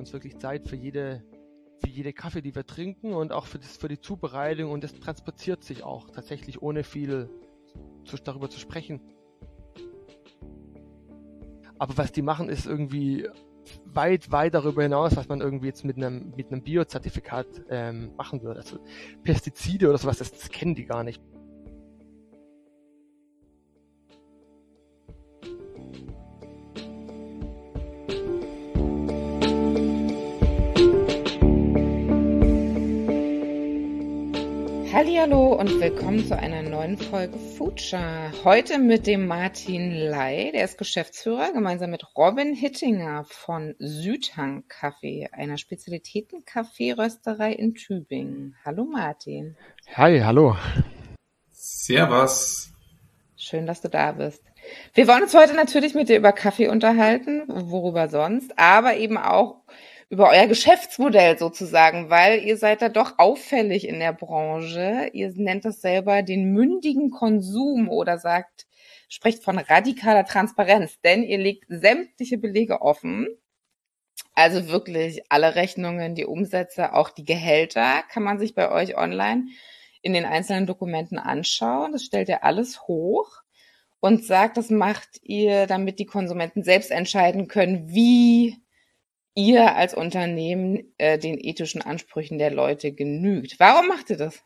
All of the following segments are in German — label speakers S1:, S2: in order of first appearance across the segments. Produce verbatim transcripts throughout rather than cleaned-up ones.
S1: uns wirklich Zeit für jede, für jede Kaffee, die wir trinken und auch für, das, für die Zubereitung, und das transportiert sich auch tatsächlich, ohne viel zu, darüber zu sprechen. Aber was die machen, ist irgendwie weit, weit darüber hinaus, was man irgendwie jetzt mit einem, mit einem Biozertifikat ähm, machen würde. Also Pestizide oder sowas, das, das kennen die gar nicht.
S2: Hallihallo und willkommen zu einer neuen Folge Future. Heute mit dem Martin Ley, der ist Geschäftsführer, gemeinsam mit Robin Hittinger von Südhang Kaffee, einer Spezialitäten-Kaffeerösterei in Tübingen. Hallo Martin.
S1: Hi, hallo.
S3: Servus.
S2: Schön, dass du da bist. Wir wollen uns heute natürlich mit dir über Kaffee unterhalten, worüber sonst, aber eben auch über euer Geschäftsmodell sozusagen, weil ihr seid da doch auffällig in der Branche. Ihr nennt das selber den mündigen Konsum oder sagt, sprecht von radikaler Transparenz, denn ihr legt sämtliche Belege offen. Also wirklich alle Rechnungen, die Umsätze, auch die Gehälter kann man sich bei euch online in den einzelnen Dokumenten anschauen. Das stellt ihr alles hoch und sagt, das macht ihr, damit die Konsumenten selbst entscheiden können, wie ihr als Unternehmen äh, den ethischen Ansprüchen der Leute genügt. Warum macht ihr das?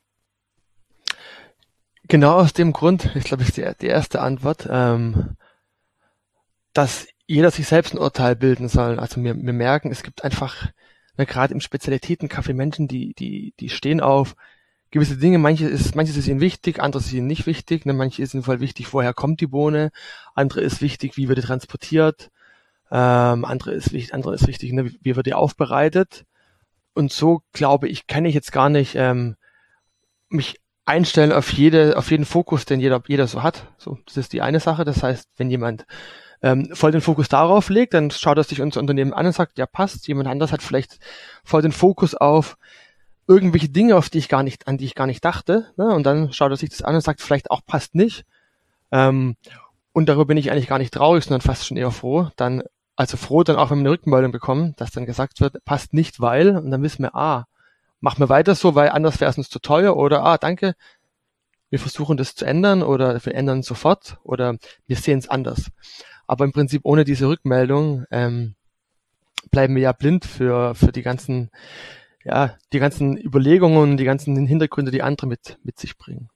S1: Genau aus dem Grund, ich glaube, ist die, die erste Antwort, ähm, dass jeder sich selbst ein Urteil bilden soll. Also wir, wir merken, es gibt einfach, ne, gerade im Spezialitätenkaffee Menschen, die, die, die stehen auf gewisse Dinge. Manche ist, manches ist ihnen wichtig, anderes ist ihnen nicht wichtig. Ne, manche ist ihnen voll wichtig, woher kommt die Bohne. Andere ist wichtig, wie wird die transportiert. Ähm, andere ist wichtig, andere ist wichtig, ne, wie wird die aufbereitet. Und so, glaube ich, kann ich jetzt gar nicht ähm, mich einstellen auf jede, auf jeden Fokus, den jeder, jeder so hat. So, das ist die eine Sache. Das heißt, wenn jemand ähm, voll den Fokus darauf legt, dann schaut er sich unser Unternehmen an und sagt, ja, passt. Jemand anders hat vielleicht voll den Fokus auf irgendwelche Dinge, auf die ich gar nicht, an die ich gar nicht dachte. Ne? Und dann schaut er sich das an und sagt, vielleicht auch passt nicht. Ähm, und darüber bin ich eigentlich gar nicht traurig, sondern fast schon eher froh. Dann Also froh dann auch, wenn wir eine Rückmeldung bekommen, dass dann gesagt wird, passt nicht, weil, und dann wissen wir, ah, machen wir weiter so, weil anders wäre es uns zu teuer, oder, ah, danke, wir versuchen das zu ändern, oder wir ändern sofort, oder wir sehen es anders. Aber im Prinzip ohne diese Rückmeldung ähm, bleiben wir ja blind für für die ganzen, ja, die ganzen Überlegungen, die ganzen Hintergründe, die andere mit mit sich bringen.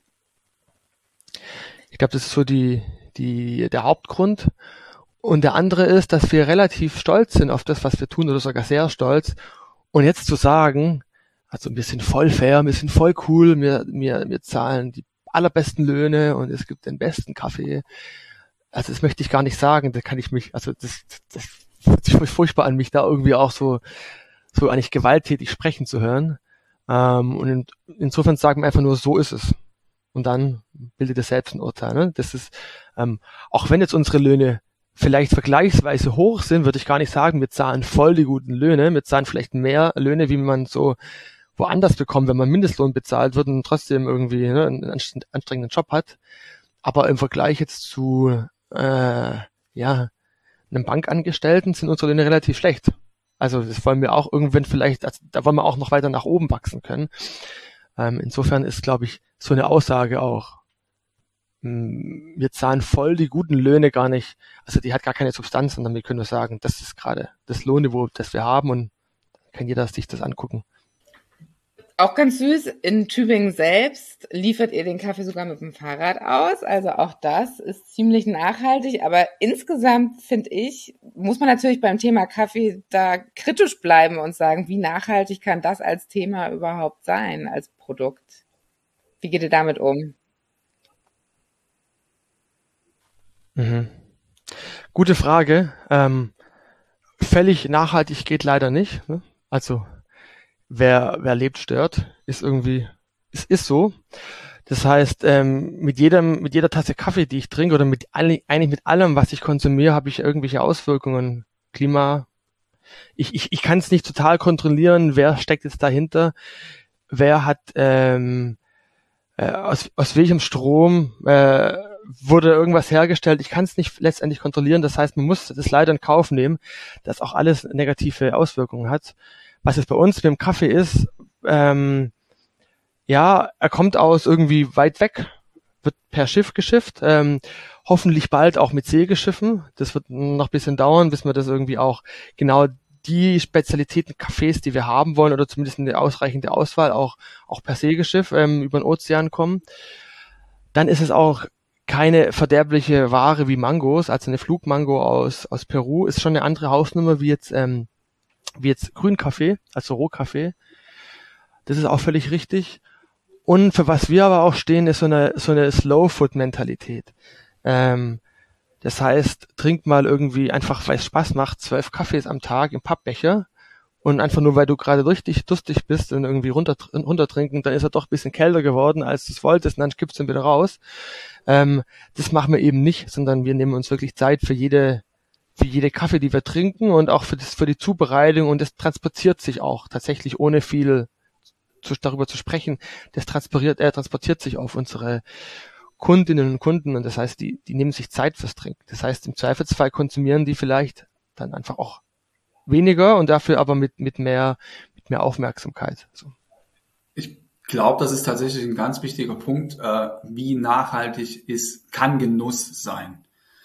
S1: Ich glaube, das ist so die die der Hauptgrund. Und der andere ist, dass wir relativ stolz sind auf das, was wir tun, oder sogar sehr stolz. Und jetzt zu sagen, also wir sind voll fair, wir sind voll cool, wir, wir, wir zahlen die allerbesten Löhne und es gibt den besten Kaffee. Also das möchte ich gar nicht sagen, da kann ich mich, also das, das fühlt sich furchtbar an, mich da irgendwie auch so, so eigentlich gewalttätig sprechen zu hören. Ähm, und in, insofern sagen wir einfach nur, so ist es. Und dann bildet es selbst ein Urteil. Ne? Das ist, ähm, auch wenn jetzt unsere Löhne vielleicht vergleichsweise hoch sind, würde ich gar nicht sagen, wir zahlen voll die guten Löhne. Wir zahlen vielleicht mehr Löhne, wie man so woanders bekommt, wenn man Mindestlohn bezahlt wird und trotzdem irgendwie, ne, einen anstrengenden Job hat. Aber im Vergleich jetzt zu äh, ja einem Bankangestellten sind unsere Löhne relativ schlecht. Also das wollen wir auch irgendwann vielleicht, also da wollen wir auch noch weiter nach oben wachsen können. Ähm, insofern ist, glaube ich, so eine Aussage auch, wir zahlen voll die guten Löhne gar nicht, also die hat gar keine Substanz, sondern wir können nur sagen, das ist gerade das Lohnniveau, das wir haben, und kann jeder sich das angucken.
S2: Auch ganz süß, in Tübingen selbst liefert ihr den Kaffee sogar mit dem Fahrrad aus, also auch das ist ziemlich nachhaltig, aber insgesamt finde ich, muss man natürlich beim Thema Kaffee da kritisch bleiben und sagen, wie nachhaltig kann das als Thema überhaupt sein, als Produkt? Wie geht ihr damit um?
S1: Mhm. Gute Frage. Ähm, völlig nachhaltig geht leider nicht. Ne? Also wer wer lebt, stört, ist irgendwie, es ist so. Das heißt, ähm, mit jedem mit jeder Tasse Kaffee, die ich trinke, oder mit all, eigentlich mit allem, was ich konsumiere, habe ich irgendwelche Auswirkungen. Klima. Ich ich ich kann es nicht total kontrollieren, wer steckt jetzt dahinter, wer hat ähm, äh, aus aus welchem Strom äh, wurde irgendwas hergestellt. Ich kann es nicht letztendlich kontrollieren. Das heißt, man muss das leider in Kauf nehmen, dass auch alles negative Auswirkungen hat. Was es bei uns mit dem Kaffee ist, ähm, ja, er kommt aus irgendwie weit weg, wird per Schiff geschifft, ähm, hoffentlich bald auch mit Segelschiffen. Das wird noch ein bisschen dauern, bis wir das irgendwie auch genau die Spezialitäten Kaffees, die wir haben wollen, oder zumindest eine ausreichende Auswahl, auch, auch per Segelschiff ähm, über den Ozean kommen. Dann ist es auch keine verderbliche Ware wie Mangos, also eine Flugmango aus, aus Peru ist schon eine andere Hausnummer wie jetzt, ähm, wie jetzt Grünkaffee, also Rohkaffee. Das ist auch völlig richtig. Und für was wir aber auch stehen, ist so eine, so eine Slow-Food-Mentalität. Ähm, das heißt, trink mal irgendwie einfach, weil es Spaß macht, zwölf Kaffees am Tag im Pappbecher und einfach nur, weil du gerade richtig durstig bist und irgendwie runter, runtertrinken, dann ist er doch ein bisschen kälter geworden, als du es wolltest, und dann kippst du ihn wieder raus. Ähm, das machen wir eben nicht, sondern wir nehmen uns wirklich Zeit für jede, für jede Kaffee, die wir trinken, und auch für das, für die Zubereitung, und das transportiert sich auch tatsächlich ohne viel zu, darüber zu sprechen. Das transportiert, er äh, transportiert sich auf unsere Kundinnen und Kunden, und das heißt, die, die nehmen sich Zeit fürs Trinken. Das heißt, im Zweifelsfall konsumieren die vielleicht dann einfach auch weniger und dafür aber mit, mit mehr, mit mehr Aufmerksamkeit. So.
S3: Ich glaube, das ist tatsächlich ein ganz wichtiger Punkt. Äh, wie nachhaltig ist, kann Genuss sein.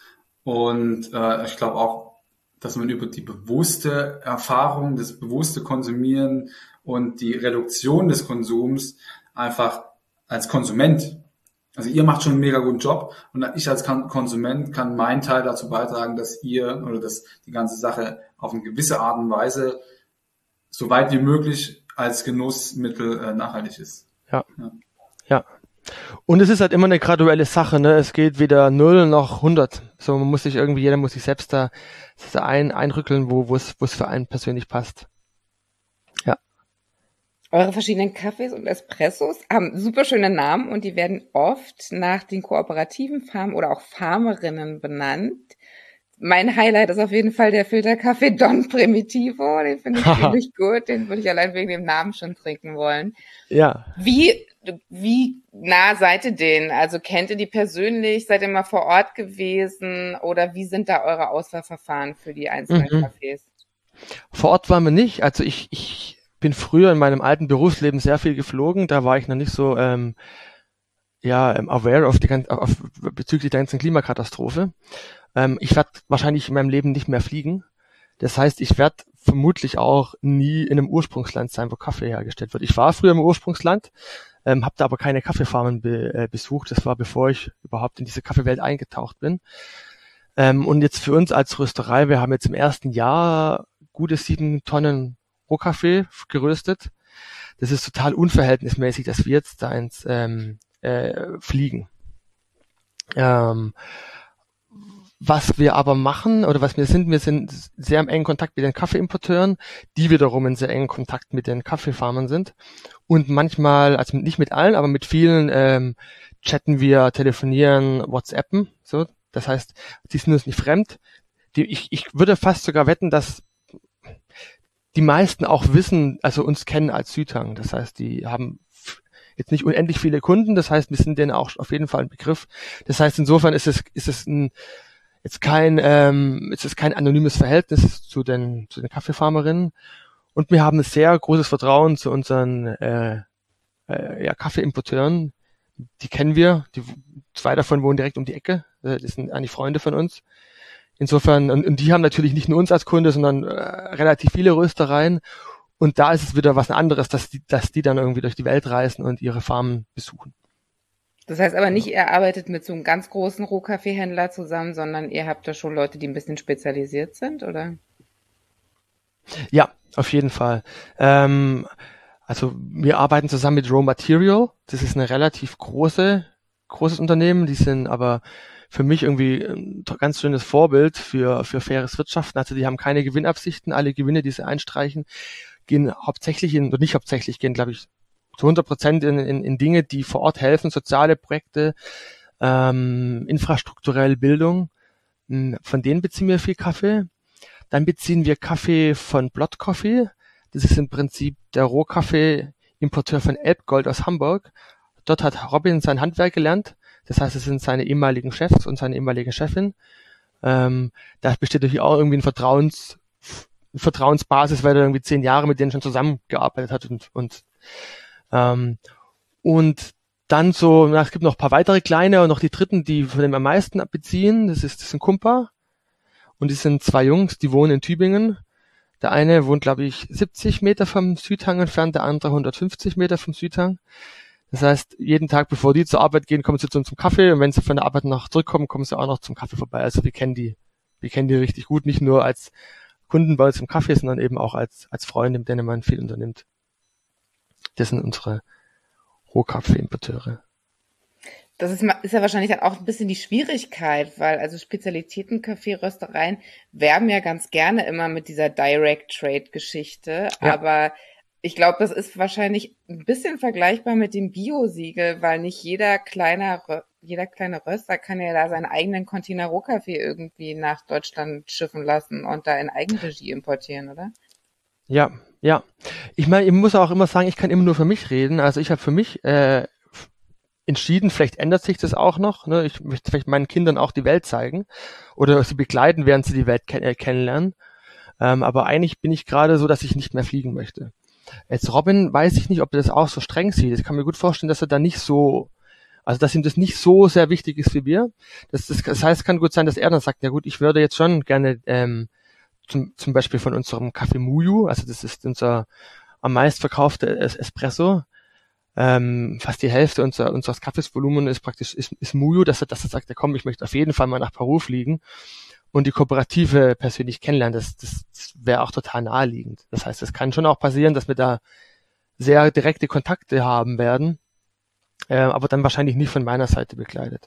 S3: Und äh, ich glaube auch, dass man über die bewusste Erfahrung, das bewusste Konsumieren und die Reduktion des Konsums einfach als Konsument, also ihr macht schon einen mega guten Job, und ich als Konsument kann meinen Teil dazu beitragen, dass ihr oder dass die ganze Sache auf eine gewisse Art und Weise so weit wie möglich als Genussmittel äh, nachhaltig ist.
S1: Ja. ja, ja. Und es ist halt immer eine graduelle Sache, ne? Es geht weder null noch hundert. So, man muss sich irgendwie, jeder muss sich selbst da, da ein, einrückeln, wo, wo es, wo es für einen persönlich passt. Ja.
S2: Eure verschiedenen Kaffees und Espressos haben super schöne Namen, und die werden oft nach den kooperativen Farmen oder auch Farmerinnen benannt. Mein Highlight ist auf jeden Fall der Filterkaffee Don Primitivo. Den finde ich ziemlich gut. Den würde ich allein wegen dem Namen schon trinken wollen.
S1: Ja.
S2: Wie, wie nah seid ihr denen? Also kennt ihr die persönlich? Seid ihr mal vor Ort gewesen? Oder wie sind da eure Auswahlverfahren für die einzelnen mhm. Kaffees?
S1: Vor Ort waren wir nicht. Also ich, ich bin früher in meinem alten Berufsleben sehr viel geflogen. Da war ich noch nicht so ähm, ja aware of die, auf, bezüglich der ganzen Klimakatastrophe. Ähm, ich werde wahrscheinlich in meinem Leben nicht mehr fliegen. Das heißt, ich werde vermutlich auch nie in einem Ursprungsland sein, wo Kaffee hergestellt wird. Ich war früher im Ursprungsland, ähm, habe da aber keine Kaffeefarmen be, äh, besucht. Das war, bevor ich überhaupt in diese Kaffeewelt eingetaucht bin. Ähm, und jetzt für uns als Rösterei, wir haben jetzt im ersten Jahr gute sieben Tonnen Rohkaffee geröstet. Das ist total unverhältnismäßig, dass wir jetzt da ins ähm, äh, fliegen. Ähm, Was wir aber machen, oder was wir sind, wir sind sehr im engen Kontakt mit den Kaffeeimporteuren, die wiederum in sehr engen Kontakt mit den Kaffeefarmern sind. Und manchmal, also nicht mit allen, aber mit vielen ähm, chatten wir, telefonieren, WhatsAppen. So, das heißt, die sind uns nicht fremd. Die, ich, ich würde fast sogar wetten, dass die meisten auch wissen, also uns kennen als Südhang. Das heißt, die haben jetzt nicht unendlich viele Kunden. Das heißt, wir sind denen auch auf jeden Fall ein Begriff. Das heißt, insofern ist es ist es ein jetzt kein ähm, es ist kein anonymes Verhältnis zu den zu den Kaffeefarmerinnen, und wir haben ein sehr großes Vertrauen zu unseren äh, äh, ja, Kaffeeimporteuren. Die kennen wir, die zwei davon wohnen direkt um die Ecke, äh, das sind eigentlich Freunde von uns. Insofern, und, und die haben natürlich nicht nur uns als Kunde, sondern äh, relativ viele Röstereien, und da ist es wieder was anderes, dass die dass die dann irgendwie durch die Welt reisen und ihre Farmen besuchen.
S2: Das heißt aber nicht, ihr arbeitet mit so einem ganz großen Rohkaffeehändler zusammen, sondern ihr habt da schon Leute, die ein bisschen spezialisiert sind, oder?
S1: Ja, auf jeden Fall. Ähm, also wir arbeiten zusammen mit Raw Material. Das ist eine relativ große, großes Unternehmen. Die sind aber für mich irgendwie ein ganz schönes Vorbild für, für faires Wirtschaften. Also die haben keine Gewinnabsichten. Alle Gewinne, die sie einstreichen, gehen hauptsächlich in, oder nicht hauptsächlich, gehen, glaube ich, zu hundert Prozent in, in, in Dinge, die vor Ort helfen, soziale Projekte, ähm, infrastrukturelle Bildung. Von denen beziehen wir viel Kaffee. Dann beziehen wir Kaffee von Blot Coffee. Das ist im Prinzip der Rohkaffee-Importeur von Elbgold aus Hamburg. Dort hat Robin sein Handwerk gelernt. Das heißt, es sind seine ehemaligen Chefs und seine ehemalige Chefin. Ähm, da besteht natürlich auch irgendwie ein Vertrauens, eine Vertrauensbasis, weil er irgendwie zehn Jahre mit denen schon zusammengearbeitet hat und, und, ähm, und dann so, na, es gibt noch ein paar weitere kleine und noch die dritten, die von dem am meisten beziehen. Das ist, das ist ein Kumpa. Und die sind zwei Jungs, die wohnen in Tübingen. Der eine wohnt, glaube ich, siebzig Meter vom Südhang entfernt, der andere hundertfünfzig Meter vom Südhang. Das heißt, jeden Tag, bevor die zur Arbeit gehen, kommen sie zu uns zum Kaffee. Und wenn sie von der Arbeit noch zurückkommen, kommen sie auch noch zum Kaffee vorbei. Also wir kennen die, wir kennen die richtig gut. Nicht nur als Kunden bei uns im Kaffee, sondern eben auch als, als Freunde, mit denen man viel unternimmt. Das sind unsere Rohkaffee-Importeure.
S2: Das ist, ist ja wahrscheinlich dann auch ein bisschen die Schwierigkeit, weil also Spezialitäten-Kaffee-Röstereien werben ja ganz gerne immer mit dieser Direct-Trade-Geschichte, ja. Aber ich glaube, das ist wahrscheinlich ein bisschen vergleichbar mit dem Bio-Siegel, weil nicht jeder kleine, jeder kleine Röster kann ja da seinen eigenen Container Rohkaffee irgendwie nach Deutschland schiffen lassen und da in Eigenregie importieren, oder?
S1: Ja, ja. Ich meine, ich muss auch immer sagen, ich kann immer nur für mich reden. Also ich habe für mich äh, entschieden, vielleicht ändert sich das auch noch. Ne? Ich möchte vielleicht meinen Kindern auch die Welt zeigen oder sie begleiten, während sie die Welt ken- äh, kennenlernen. Ähm, aber eigentlich bin ich gerade so, dass ich nicht mehr fliegen möchte. Jetzt Robin, weiß ich nicht, ob er das auch so streng sieht. Ich kann mir gut vorstellen, dass er da nicht so, also dass ihm das nicht so sehr wichtig ist wie wir. Das, das, das heißt, es kann gut sein, dass er dann sagt, ja gut, ich würde jetzt schon gerne ähm, zum, zum Beispiel von unserem Kaffee Muyu, also das ist unser am meist verkaufte es- Espresso, ähm, fast die Hälfte unser, unseres Kaffeesvolumen ist praktisch ist, ist Muyu, dass er, dass er sagt, ja komm, ich möchte auf jeden Fall mal nach Peru fliegen und die Kooperative persönlich kennenlernen, das, das, das wäre auch total naheliegend. Das heißt, es kann schon auch passieren, dass wir da sehr direkte Kontakte haben werden, äh, aber dann wahrscheinlich nicht von meiner Seite begleitet.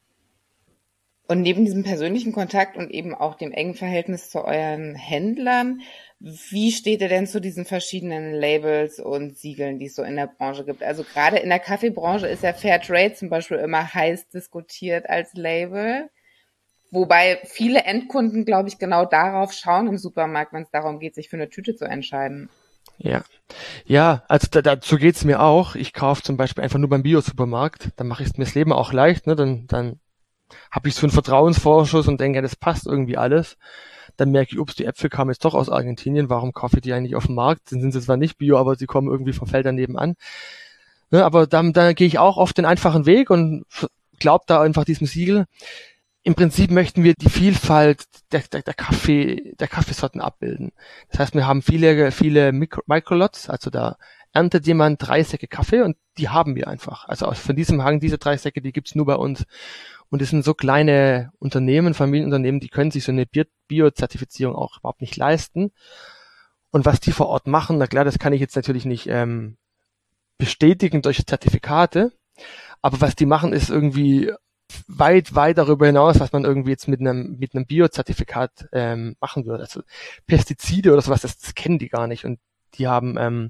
S2: Und neben diesem persönlichen Kontakt und eben auch dem engen Verhältnis zu euren Händlern, wie steht ihr denn zu diesen verschiedenen Labels und Siegeln, die es so in der Branche gibt? Also gerade in der Kaffeebranche ist ja Fairtrade zum Beispiel immer heiß diskutiert als Label. Wobei viele Endkunden, glaube ich, genau darauf schauen im Supermarkt, wenn es darum geht, sich für eine Tüte zu entscheiden.
S1: Ja, ja, also da, dazu geht's mir auch. Ich kaufe zum Beispiel einfach nur beim Bio-Supermarkt. Dann mache ich mir das Leben auch leicht. Ne? Dann, dann habe ich so einen Vertrauensvorschuss und denke, ja, das passt irgendwie alles. Dann merke ich, ups, die Äpfel kamen jetzt doch aus Argentinien. Warum kaufe ich die eigentlich auf dem Markt? Dann sind sie zwar nicht Bio, aber sie kommen irgendwie vom Feld daneben an. Ne? Aber dann, dann gehe ich auch auf den einfachen Weg und glaube da einfach diesem Siegel. Im Prinzip möchten wir die Vielfalt der, der, der Kaffee, der Kaffeesorten abbilden. Das heißt, wir haben viele, viele Mikro, Microlots, also da erntet jemand drei Säcke Kaffee und die haben wir einfach. Also von diesem Hang, diese drei Säcke, die gibt's nur bei uns. Und das sind so kleine Unternehmen, Familienunternehmen, die können sich so eine Bio-Zertifizierung auch überhaupt nicht leisten. Und was die vor Ort machen, na klar, das kann ich jetzt natürlich nicht ähm, bestätigen durch Zertifikate, aber was die machen, ist irgendwie weit, weit darüber hinaus, was man irgendwie jetzt mit einem mit einem Bio-Zertifikat ähm, machen würde. Also Pestizide oder sowas, das, das kennen die gar nicht. Und die haben ähm,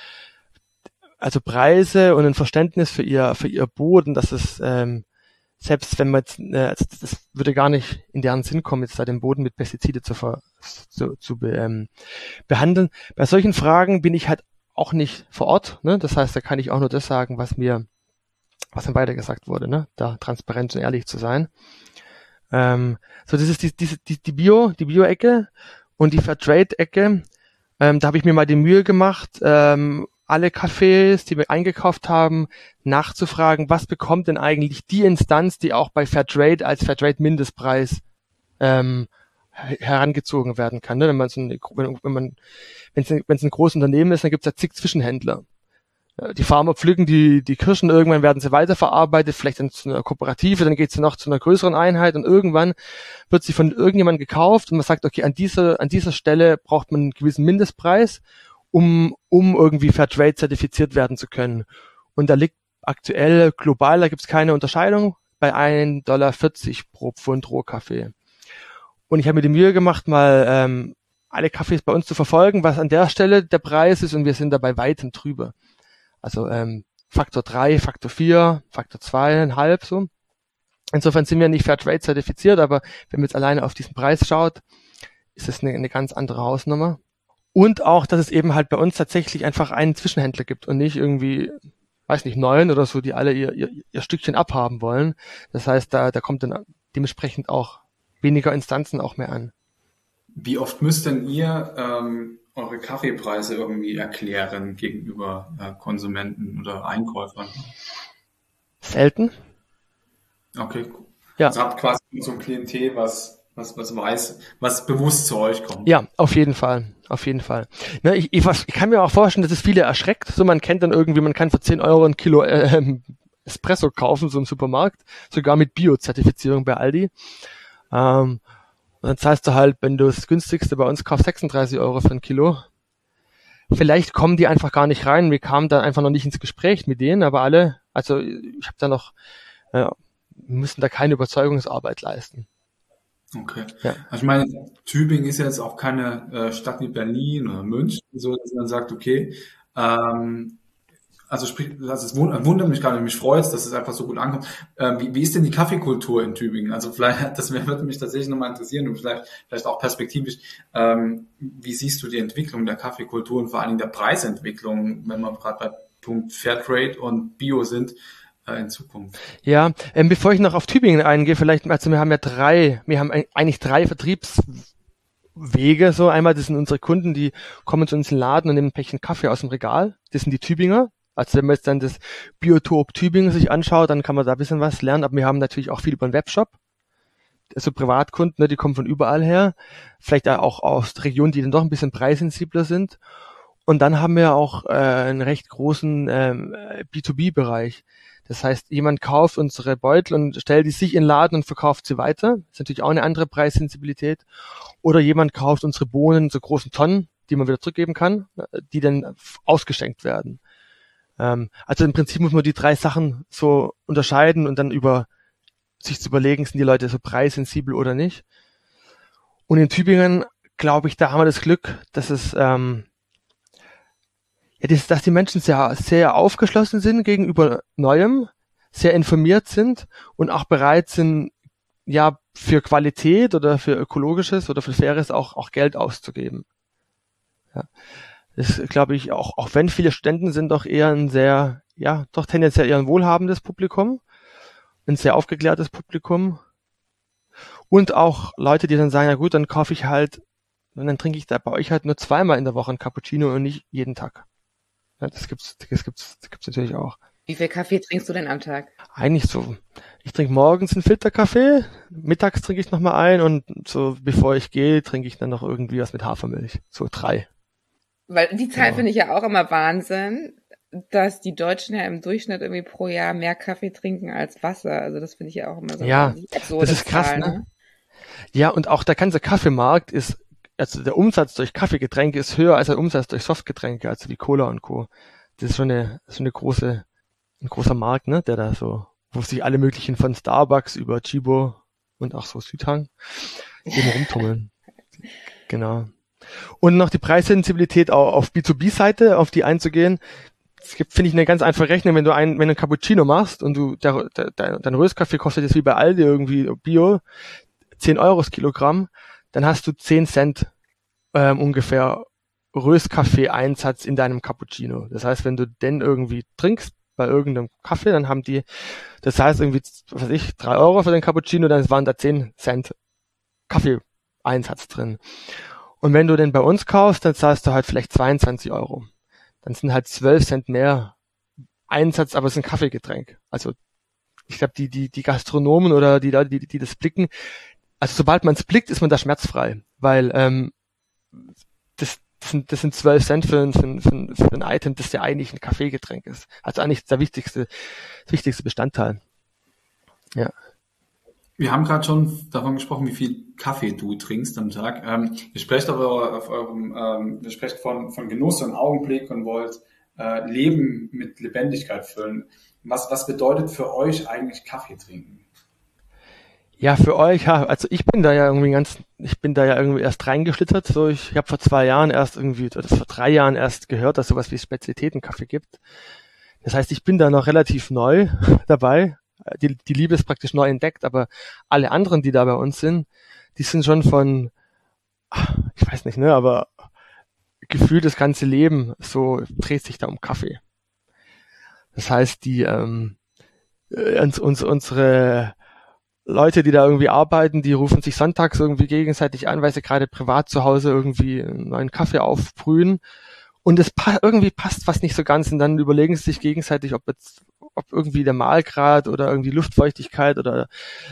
S1: also Preise und ein Verständnis für ihr für ihr Boden, dass es ähm, selbst wenn man jetzt, äh, also das würde gar nicht in deren Sinn kommen, jetzt da den Boden mit Pestizide zu, ver, zu, zu be, ähm, behandeln. Bei solchen Fragen bin ich halt auch nicht vor Ort. Ne? Das heißt, da kann ich auch nur das sagen, was mir was dann weitergesagt wurde, ne? Da transparent und ehrlich zu sein. Ähm, so, das ist die, diese, die, die Bio, die Bio-Ecke und die Fairtrade-Ecke. Ähm, da habe ich mir mal die Mühe gemacht, ähm, alle Cafés, die wir eingekauft haben, nachzufragen, was bekommt denn eigentlich die Instanz, die auch bei Fairtrade als Fairtrade-Mindestpreis ähm, herangezogen werden kann. Ne? Wenn man so eine, wenn, wenn man, wenn es ein, wenn es ein großes Unternehmen ist, dann gibt es ja zig Zwischenhändler. Die Farmer pflücken die, die Kirschen, irgendwann werden sie weiterverarbeitet, vielleicht dann zu einer Kooperative, dann geht sie noch zu einer größeren Einheit und irgendwann wird sie von irgendjemandem gekauft und man sagt, okay, an dieser, an dieser Stelle braucht man einen gewissen Mindestpreis, um, um irgendwie Fairtrade zertifiziert werden zu können. Und da liegt aktuell global, da gibt es keine Unterscheidung, bei ein Dollar vierzig pro Pfund Rohkaffee. Und ich habe mir die Mühe gemacht, mal ähm, alle Kaffees bei uns zu verfolgen, was an der Stelle der Preis ist und wir sind da bei weitem drüber. Also ähm, Faktor drei, Faktor vier, Faktor zweieinhalb so. Insofern sind wir nicht Fairtrade zertifiziert, aber wenn man jetzt alleine auf diesen Preis schaut, ist es eine, eine ganz andere Hausnummer. Und auch, dass es eben halt bei uns tatsächlich einfach einen Zwischenhändler gibt und nicht irgendwie weiß nicht, neun oder so, die alle ihr, ihr, ihr Stückchen abhaben wollen. Das heißt, da, da kommt dann dementsprechend auch weniger Instanzen auch mehr an.
S3: Wie oft müsst denn ihr ähm, eure Kaffeepreise irgendwie erklären gegenüber äh, Konsumenten oder Einkäufern?
S1: Selten.
S3: Okay, cool.
S1: Ja.
S3: Also habt quasi so ein Klientel, was, was, was weiß, was bewusst zu euch kommt.
S1: Ja, auf jeden Fall. Auf jeden Fall. Ne, ich, ich, ich kann mir auch vorstellen, dass es viele erschreckt. So, man kennt dann irgendwie, man kann für zehn Euro ein Kilo äh, Espresso kaufen, so im Supermarkt, sogar mit Bio-Zertifizierung bei Aldi. Ähm, und dann zahlst du halt, wenn du das günstigste bei uns kaufst, sechsunddreißig Euro für ein Kilo. Vielleicht kommen die einfach gar nicht rein. Wir kamen dann einfach noch nicht ins Gespräch mit denen, aber alle, also ich habe da noch, äh, wir müssen da keine Überzeugungsarbeit leisten.
S3: Okay.
S1: Ja.
S3: Also ich meine, Tübingen ist ja jetzt auch keine äh, Stadt wie Berlin oder München, so dass man sagt, okay, ähm, also sprich, das ist, wundert mich gar nicht, mich freut es, dass es einfach so gut ankommt. Ähm, wie, wie ist denn die Kaffeekultur in Tübingen? Also vielleicht, das würde mich tatsächlich nochmal interessieren und vielleicht, vielleicht auch perspektivisch, ähm, wie siehst du die Entwicklung der Kaffeekultur und vor allen Dingen der Preisentwicklung, wenn wir gerade bei Punkt Fairtrade und Bio sind, in Zukunft?
S1: Ja, ähm, bevor ich noch auf Tübingen eingehe, vielleicht, also wir haben ja drei, wir haben eigentlich drei Vertriebswege, so einmal, das sind unsere Kunden, die kommen zu uns in den Laden und nehmen ein Päckchen Kaffee aus dem Regal, das sind die Tübinger, also wenn man jetzt dann das Biotop Tübingen sich anschaut, dann kann man da ein bisschen was lernen, aber wir haben natürlich auch viel über den Webshop, also Privatkunden, ne, die kommen von überall her, vielleicht auch aus Regionen, die dann doch ein bisschen preissensibler sind, und dann haben wir auch äh, einen recht großen ähm, B zwei B-Bereich. Das heißt, jemand kauft unsere Beutel und stellt die sich in den Laden und verkauft sie weiter. Das ist natürlich auch eine andere Preissensibilität. Oder jemand kauft unsere Bohnen, so großen Tonnen, die man wieder zurückgeben kann, die dann ausgeschenkt werden. Ähm, also im Prinzip muss man die drei Sachen so unterscheiden und dann über sich zu überlegen, sind die Leute so preissensibel oder nicht. Und in Tübingen, glaube ich, da haben wir das Glück, dass es ähm, ja, das, dass die Menschen sehr, sehr aufgeschlossen sind gegenüber Neuem, sehr informiert sind und auch bereit sind, ja, für Qualität oder für Ökologisches oder für Faires auch, auch Geld auszugeben. Ja. Das glaube ich auch, auch wenn viele Studenten sind, doch eher ein sehr, ja, doch tendenziell eher ein wohlhabendes Publikum, ein sehr aufgeklärtes Publikum und auch Leute, die dann sagen, ja gut, dann kaufe ich halt, und dann trinke ich da bei euch halt nur zweimal in der Woche einen Cappuccino und nicht jeden Tag. Ja, das gibt's, das gibt's, das gibt's natürlich auch.
S2: Wie viel Kaffee trinkst du denn am Tag?
S1: Eigentlich so. Ich trinke morgens einen Filterkaffee, mittags trinke ich nochmal ein und so bevor ich gehe, trinke ich dann noch irgendwie was mit Hafermilch. So drei.
S2: Weil die Zahl
S1: Ja.
S2: finde ich ja auch immer Wahnsinn, dass die Deutschen ja im Durchschnitt irgendwie pro Jahr mehr Kaffee trinken als Wasser. Also das finde ich ja auch immer so
S1: Ja,
S2: eine absurde
S1: das ist krass,
S2: Zahl,
S1: ne? Ja, und auch der ganze Kaffeemarkt ist, also der Umsatz durch Kaffeegetränke ist höher als der Umsatz durch Softgetränke, also wie Cola und Co. Das ist schon eine, das ist schon eine große, ein großer Markt, ne, der da so, wo sich alle möglichen von Starbucks über Chibo und auch so Südhang eben rumtummeln. Genau. Und noch die Preissensibilität auch auf B zwei B-Seite, auf die einzugehen. Es gibt, finde ich, eine ganz einfache Rechnung, wenn du ein, wenn du ein Cappuccino machst und du, der, der, dein Röstkaffee kostet jetzt wie bei Aldi irgendwie Bio, zehn Euro das Kilogramm, dann hast du zehn Cent ähm, ungefähr Röstkaffee-Einsatz in deinem Cappuccino. Das heißt, wenn du den irgendwie trinkst bei irgendeinem Kaffee, dann haben die, das heißt irgendwie, was weiß ich, drei Euro für den Cappuccino, dann waren da zehn Cent Kaffee-Einsatz drin. Und wenn du den bei uns kaufst, dann zahlst du halt vielleicht zweiundzwanzig Euro. Dann sind halt zwölf Cent mehr Einsatz, aber es ist ein Kaffeegetränk. Also ich glaube, die, die, die Gastronomen oder die Leute, die, die das blicken, also sobald man es blickt, ist man da schmerzfrei, weil ähm, das, das sind das sind zwölf Cent für ein, für, ein, für, ein, für ein Item, das ja eigentlich ein Kaffeegetränk ist. Also eigentlich der wichtigste, das wichtigste Bestandteil. Ja.
S3: Wir haben gerade schon davon gesprochen, wie viel Kaffee du trinkst am Tag. Ähm, ihr sprecht aber auf eurem, ähm, ihr sprecht von, von Genuss und Augenblick und wollt äh, Leben mit Lebendigkeit füllen. Was, was bedeutet für euch eigentlich Kaffee trinken?
S1: Ja, für euch, ja, also ich bin da ja irgendwie ganz, ich bin da ja irgendwie erst reingeschlittert. So, ich habe vor zwei Jahren erst irgendwie, oder vor drei Jahren erst gehört, dass es sowas wie Spezialitätenkaffee gibt. Das heißt, ich bin da noch relativ neu dabei. Die, die Liebe ist praktisch neu entdeckt, aber alle anderen, die da bei uns sind, die sind schon von, ich weiß nicht, ne, aber gefühlt das ganze Leben so dreht sich da um Kaffee. Das heißt, die ähm, uns, uns unsere Leute, die da irgendwie arbeiten, die rufen sich sonntags irgendwie gegenseitig an, weil sie gerade privat zu Hause irgendwie einen neuen Kaffee aufbrühen. Und es pa- irgendwie passt was nicht so ganz. Und dann überlegen sie sich gegenseitig, ob jetzt, ob irgendwie der Mahlgrad oder irgendwie Luftfeuchtigkeit oder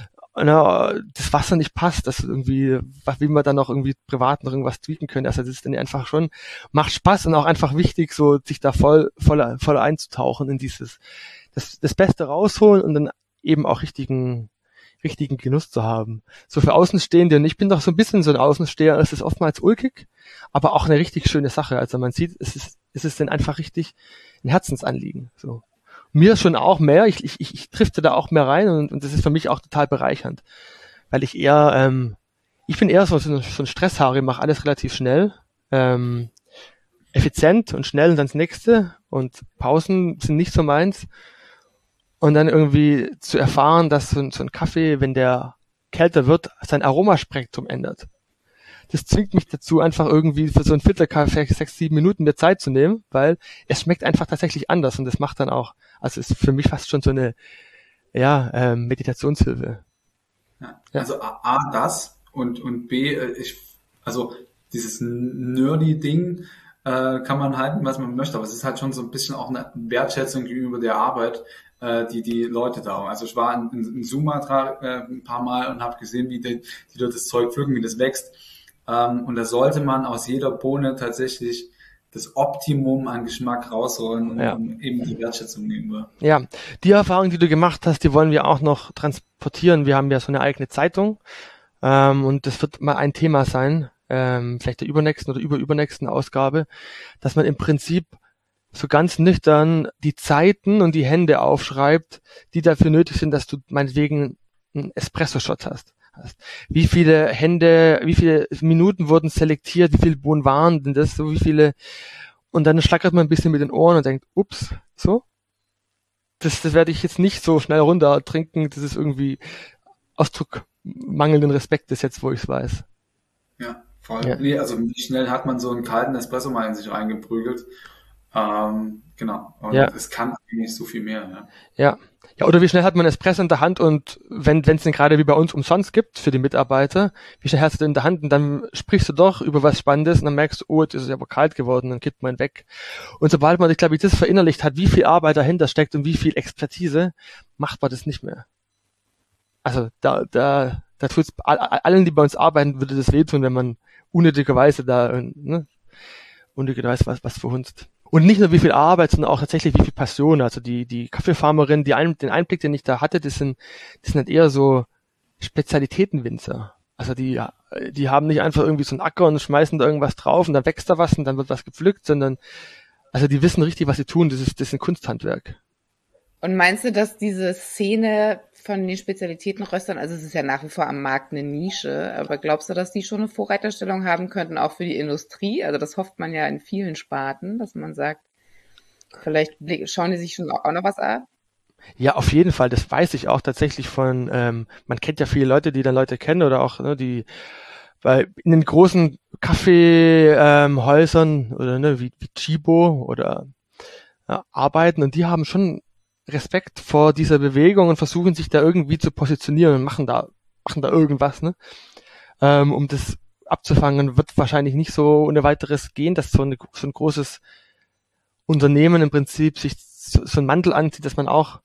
S1: na, das Wasser nicht passt, dass irgendwie, wie man dann auch irgendwie privat noch irgendwas tweaken können. Also das ist dann einfach schon, macht Spaß und auch einfach wichtig, so sich da voll, voll, voll einzutauchen in dieses, das, das Beste rausholen und dann eben auch richtigen, richtigen Genuss zu haben. So für Außenstehende, und ich bin doch so ein bisschen so ein Außensteher, es ist oftmals ulkig, aber auch eine richtig schöne Sache. Also man sieht, es ist, es ist dann einfach richtig ein Herzensanliegen, so. Mir schon auch mehr, ich, ich, ich drifte da auch mehr rein und, und das ist für mich auch total bereichernd, weil ich eher, ähm, ich bin eher so, so ein Stresshari, mache alles relativ schnell, ähm, effizient und schnell und dann das nächste und Pausen sind nicht so meins und dann irgendwie zu erfahren, dass so ein, so ein Kaffee, wenn der kälter wird, sein Aromaspektrum ändert. Das zwingt mich dazu, einfach irgendwie für so ein Filterkaffee sechs, sieben Minuten mir Zeit zu nehmen, weil es schmeckt einfach tatsächlich anders und das macht dann auch, also ist für mich fast schon so eine, ja, ähm, Meditationshilfe.
S3: Ja, also A, A das und, und B, äh, ich, also dieses nerdy Ding äh, kann man halten, was man möchte, aber es ist halt schon so ein bisschen auch eine Wertschätzung gegenüber der Arbeit, äh, die die Leute da haben. Also ich war in, in Sumatra äh, ein paar Mal und habe gesehen, wie die, die dort das Zeug pflücken, wie das wächst. Ähm, und da sollte man aus jeder Bohne tatsächlich das Optimum an Geschmack rausholen und
S1: Ja.
S3: eben die Wertschätzung gegenüber.
S1: Ja, die Erfahrung, die du gemacht hast, die wollen wir auch noch transportieren. Wir haben ja so eine eigene Zeitung ähm, und das wird mal ein Thema sein, ähm, vielleicht der übernächsten oder überübernächsten Ausgabe, dass man im Prinzip so ganz nüchtern die Zeiten und die Hände aufschreibt, die dafür nötig sind, dass du meinetwegen einen Espresso-Shot hast. Wie viele Hände, wie viele Minuten wurden selektiert, wie viele Bohnen waren denn das, so wie viele, und dann schlackert man ein bisschen mit den Ohren und denkt, ups, so, das, das werde ich jetzt nicht so schnell runter trinken, das ist irgendwie Ausdruck mangelnden Respektes jetzt, wo ich es weiß.
S3: Ja, voll.
S1: Ja.
S3: Nee, also wie schnell hat man so einen kalten Espresso mal in sich reingeprügelt. Ähm, genau. Und
S1: Ja.
S3: es kann eigentlich so viel mehr. Ja.
S1: Ja. Ja, oder wie schnell hat man Espresso in der Hand und wenn wenn es den gerade wie bei uns umsonst gibt für die Mitarbeiter, wie schnell hast du den in der Hand und dann sprichst du doch über was Spannendes und dann merkst du, oh, jetzt ist es aber kalt geworden, dann kippt man weg. Und sobald man, ich glaube, das verinnerlicht hat, wie viel Arbeit dahinter steckt und wie viel Expertise, macht man das nicht mehr. Also da da da tut's allen, die bei uns arbeiten, würde das wehtun, wenn man unnötigerweise da ne, unnötigerweise was was verhunzt. Und nicht nur wie viel Arbeit, sondern auch tatsächlich wie viel Passion. Also die die Kaffeefarmerin, die ein, den Einblick, den ich da hatte, das sind das sind halt eher so Spezialitätenwinzer. Also die die haben nicht einfach irgendwie so einen Acker und schmeißen da irgendwas drauf und dann wächst da was und dann wird was gepflückt, sondern also die wissen richtig, was sie tun. Das ist das ist ein Kunsthandwerk.
S2: Und meinst du, dass diese Szene von den Spezialitätenröstern, also es ist ja nach wie vor am Markt eine Nische, aber glaubst du, dass die schon eine Vorreiterstellung haben könnten, auch für die Industrie? Also das hofft man ja in vielen Sparten, dass man sagt, vielleicht schauen die sich schon auch noch was ab?
S1: Ja, auf jeden Fall. Das weiß ich auch tatsächlich von, ähm, man kennt ja viele Leute, die dann Leute kennen oder auch, ne, die bei in den großen Kaffeehäusern ähm, oder ne, wie, wie Chibo oder ja, arbeiten und die haben schon Respekt vor dieser Bewegung und versuchen sich da irgendwie zu positionieren und machen da machen da irgendwas, ne? Ähm, um das abzufangen, wird wahrscheinlich nicht so ohne weiteres gehen, dass so, eine, so ein großes Unternehmen im Prinzip sich so, so einen Mantel anzieht, dass man auch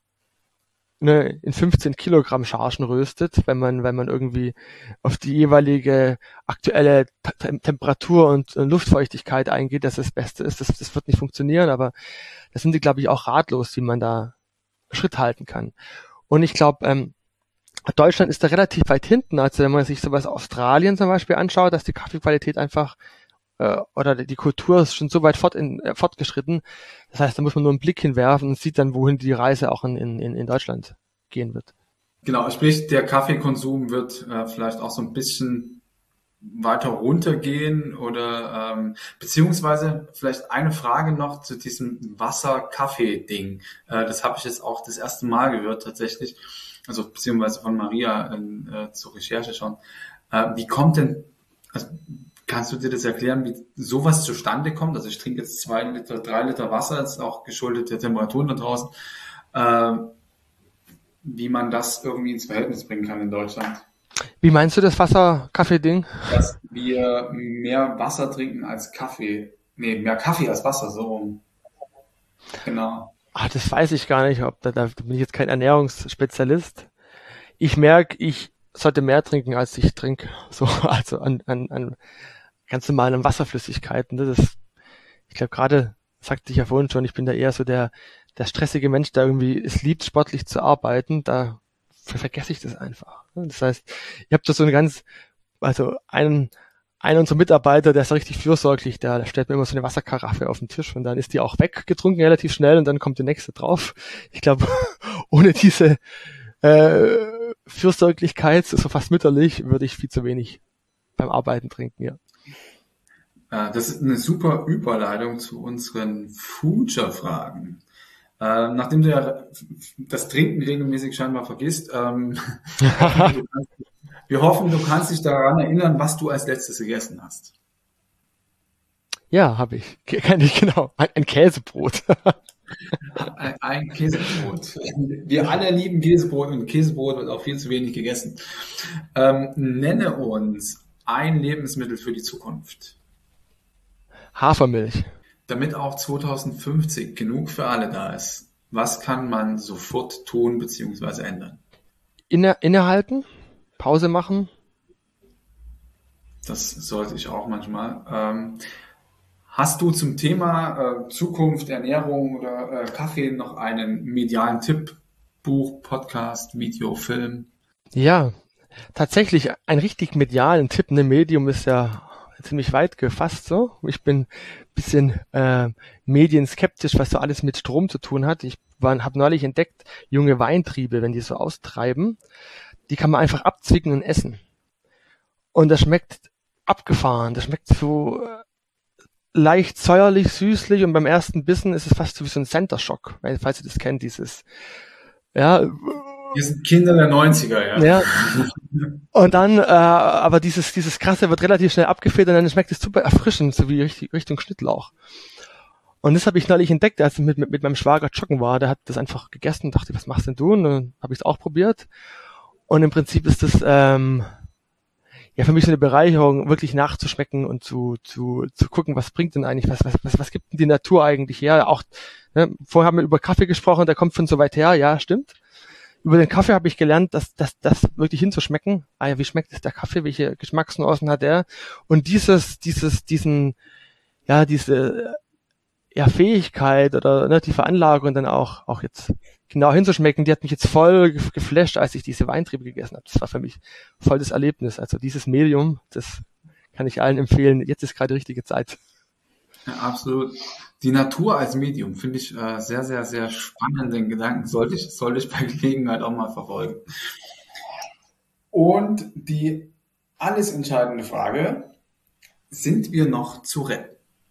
S1: ne, in fünfzehn Kilogramm Chargen röstet, wenn man wenn man irgendwie auf die jeweilige aktuelle T- Temperatur und, und Luftfeuchtigkeit eingeht, dass das Beste ist. Das, das wird nicht funktionieren, aber da sind die, glaube ich, auch ratlos, wie man da Schritt halten kann. Und ich glaube, ähm, Deutschland ist da relativ weit hinten, also wenn man sich sowas Australien zum Beispiel anschaut, dass die Kaffeequalität einfach äh, oder die Kultur ist schon so weit fort in, äh, fortgeschritten. Das heißt, da muss man nur einen Blick hinwerfen und sieht dann, wohin die Reise auch in, in, in Deutschland gehen wird.
S3: Genau, sprich, der Kaffeekonsum wird äh, vielleicht auch so ein bisschen weiter runtergehen oder ähm, beziehungsweise vielleicht eine Frage noch zu diesem Wasser-Kaffee-Ding. Äh, das habe ich jetzt auch das erste Mal gehört tatsächlich, also beziehungsweise von Maria äh, zur Recherche schon. Äh, wie kommt denn, also Kannst du dir das erklären, wie sowas zustande kommt? Also ich trinke jetzt zwei Liter, drei Liter Wasser, ist auch geschuldet der Temperaturen da draußen. Äh, wie man das irgendwie ins Verhältnis bringen kann in Deutschland.
S1: Wie meinst du das Wasser-Kaffee-Ding?
S3: Dass wir mehr Wasser trinken als Kaffee. Nee, mehr Kaffee als Wasser, so rum. Genau.
S1: Ah, das weiß ich gar nicht, ob da, da bin ich jetzt kein Ernährungsspezialist. Ich merke, ich sollte mehr trinken, als ich trinke. So, also an, an, an ganz normalen Wasserflüssigkeiten. Das ist, ich glaube gerade, sagte ich ja vorhin schon, ich bin da eher so der, der stressige Mensch, der irgendwie es liebt, sportlich zu arbeiten. Da vergesse ich das einfach. Das heißt, ich habe da so eine ganz, also einen, einer unserer Mitarbeiter, der ist richtig fürsorglich, der, der stellt mir immer so eine Wasserkaraffe auf den Tisch und dann ist die auch weggetrunken relativ schnell und dann kommt die nächste drauf. Ich glaube, ohne diese äh, Fürsorglichkeit, so fast mütterlich, würde ich viel zu wenig beim Arbeiten trinken, ja.
S3: Das ist eine super Überleitung zu unseren Future-Fragen. Äh, nachdem du ja das Trinken regelmäßig scheinbar vergisst, ähm, wir hoffen, du kannst dich daran erinnern, was du als letztes gegessen hast.
S1: Ja, habe ich. Kann ich, genau. Ein, ein Käsebrot.
S3: ein, ein Käsebrot. Wir alle lieben Käsebrot und Käsebrot wird auch viel zu wenig gegessen. Ähm, nenne uns ein Lebensmittel für die Zukunft.
S1: Hafermilch.
S3: Damit auch zweitausendfünfzig genug für alle da ist, was kann man sofort tun bzw. ändern?
S1: Inne, innehalten, Pause machen.
S3: Das sollte ich auch manchmal. Ähm, hast du zum Thema äh, Zukunft, Ernährung oder äh, Kaffee noch einen medialen Tipp? Buch, Podcast, Video, Film?
S1: Ja, tatsächlich einen richtig medialen Tipp. Ein Medium ist ja ziemlich weit gefasst so. Ich bin ein bisschen äh, medienskeptisch, was so alles mit Strom zu tun hat. Ich habe neulich entdeckt, junge Weintriebe, wenn die so austreiben, die kann man einfach abzwicken und essen. Und das schmeckt abgefahren. Das schmeckt so äh, leicht säuerlich, süßlich und beim ersten Bissen ist es fast so wie so ein Center Shock, falls ihr das kennt, dieses ja.
S3: Wir sind Kinder der neunziger, ja.
S1: Ja. Und dann, äh, aber dieses dieses Krasse wird relativ schnell abgefedert und dann schmeckt es super erfrischend, so wie Richtung, Richtung Schnittlauch. Und das habe ich neulich entdeckt, als ich mit, mit, mit meinem Schwager joggen war. Der hat das einfach gegessen und dachte, was machst denn du? Und dann habe ich es auch probiert. Und im Prinzip ist das ähm, ja für mich so eine Bereicherung, wirklich nachzuschmecken und zu zu zu gucken, was bringt denn eigentlich, was was was was gibt denn die Natur eigentlich her? Auch ne, vorher haben wir über Kaffee gesprochen, der kommt von so weit her, ja, stimmt. Über den Kaffee habe ich gelernt, dass das das wirklich hinzuschmecken. Ah ja, wie schmeckt es der Kaffee? Welche Geschmacksnuancen hat er? Und dieses dieses diesen ja diese ja Fähigkeit oder ne, die Veranlagung dann auch auch jetzt genau hinzuschmecken, die hat mich jetzt voll geflasht, als ich diese Weintriebe gegessen habe. Das war für mich voll das Erlebnis. Also dieses Medium, das kann ich allen empfehlen. Jetzt ist gerade die richtige Zeit.
S3: Ja, absolut. Die Natur als Medium finde ich äh, sehr, sehr, sehr spannenden Gedanken. Sollte ich, sollte ich bei Gelegenheit auch mal verfolgen. Und die alles entscheidende Frage, sind wir noch zu retten?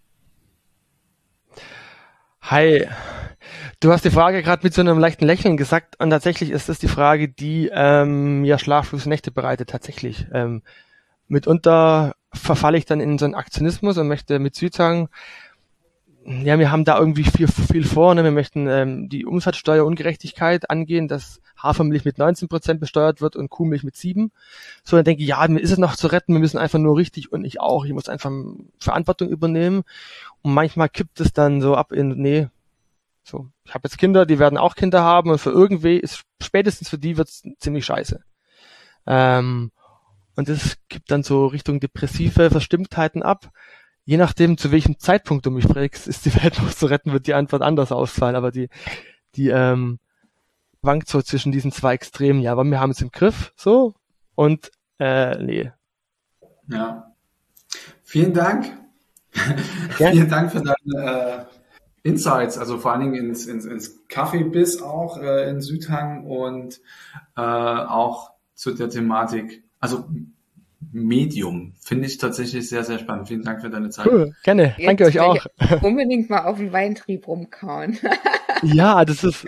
S1: Hi. Du hast die Frage gerade mit so einem leichten Lächeln gesagt und tatsächlich ist das die Frage, die ähm, mir schlaflose Nächte bereitet, tatsächlich. Ähm, mitunter verfalle ich dann in so einen Aktionismus und möchte mit Süd sagen, ja, wir haben da irgendwie viel, viel vor, ne? Wir möchten ähm, die Umsatzsteuerungerechtigkeit angehen, dass Hafermilch mit neunzehn Prozent besteuert wird und Kuhmilch mit sieben. So, dann denke ich, ja, mir ist es noch zu retten, wir müssen einfach nur richtig und ich auch, ich muss einfach Verantwortung übernehmen und manchmal kippt es dann so ab in, nee, so, ich habe jetzt Kinder, die werden auch Kinder haben und für irgendwie ist, spätestens für die wird's ziemlich scheiße. Ähm, und das gibt dann so Richtung depressive Verstimmtheiten ab. Je nachdem, zu welchem Zeitpunkt du mich fragst, ist die Welt noch zu retten, wird die Antwort anders ausfallen. Aber die, die ähm, wankt so zwischen diesen zwei Extremen. Ja, aber wir haben es im Griff, so und äh, nee.
S3: Ja. Vielen Dank.
S1: Ja.
S3: Vielen Dank für deine äh, Insights, also vor allen Dingen ins, ins, ins Kaffeebiss auch äh, in Südhang und äh, auch zu der Thematik, also Medium, finde ich tatsächlich sehr, sehr spannend. Vielen Dank für deine Zeit.
S1: Cool, gerne.
S2: Jetzt
S1: Danke euch auch.
S2: Unbedingt mal auf den Weintrieb rumkauen.
S1: Ja, das ist...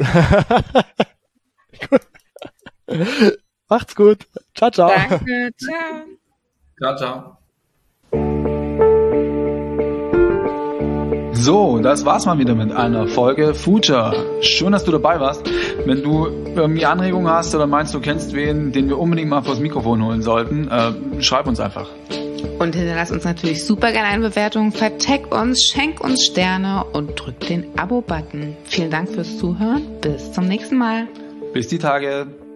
S1: Macht's gut. Ciao, ciao.
S2: Danke, ciao.
S3: Ciao, ciao.
S4: So, das war's mal wieder mit einer Folge Future. Schön, dass du dabei warst. Wenn du irgendwie Anregungen hast oder meinst, du kennst wen, den wir unbedingt mal vors Mikrofon holen sollten, äh, schreib uns einfach.
S2: Und hinterlass uns natürlich super gerne eine Bewertung, vertag uns, schenk uns Sterne und drück den Abo-Button. Vielen Dank fürs Zuhören. Bis zum nächsten Mal.
S4: Bis die Tage.